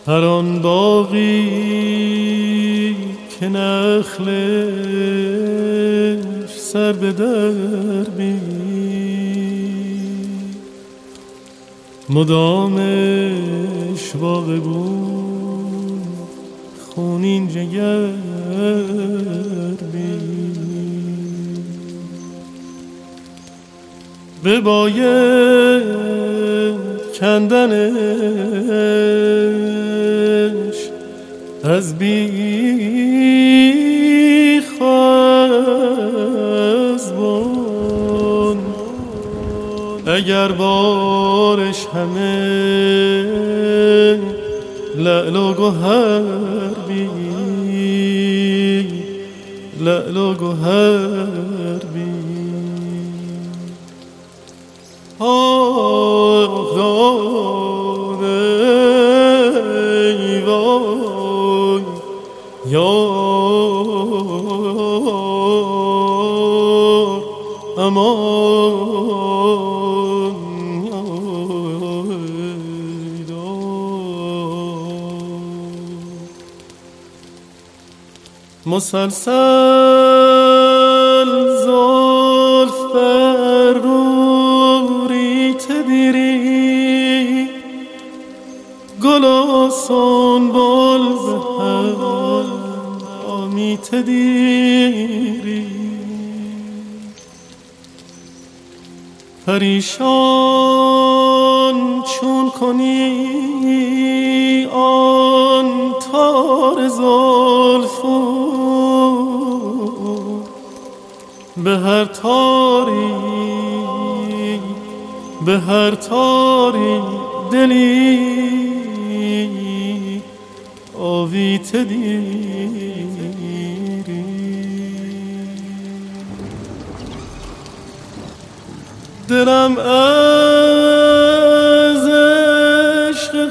هر آن باغی که نخلش سر به در بی مدامش باغ بود خونین جگر بی بباید کندنش از بیخ از بن اگر بارش همه لعل و گوهر بی لعل و گوهر بی آخ داد ای وای یار امان مسلسل زلف بر روی تدیری گل و سنبل به هم آمی تدیری پریشان چون کنی آن تار زلفو به هر تاری دلی آویته دیری دلم از عشق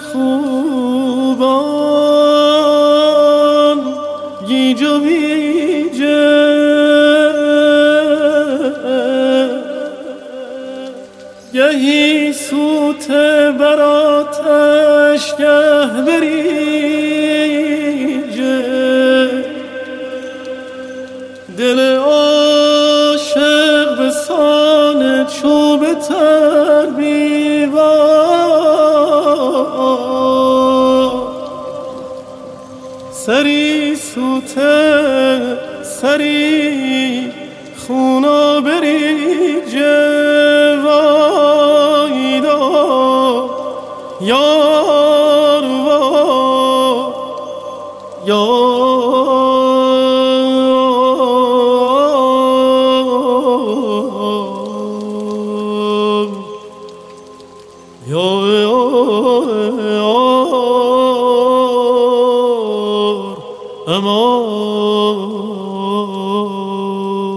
خوبان گیج و ویجه گهی سوت براتش گه بریجه دل عاشق به سان چوب تر بیوار سری سوته سری خونا بریجه یار امان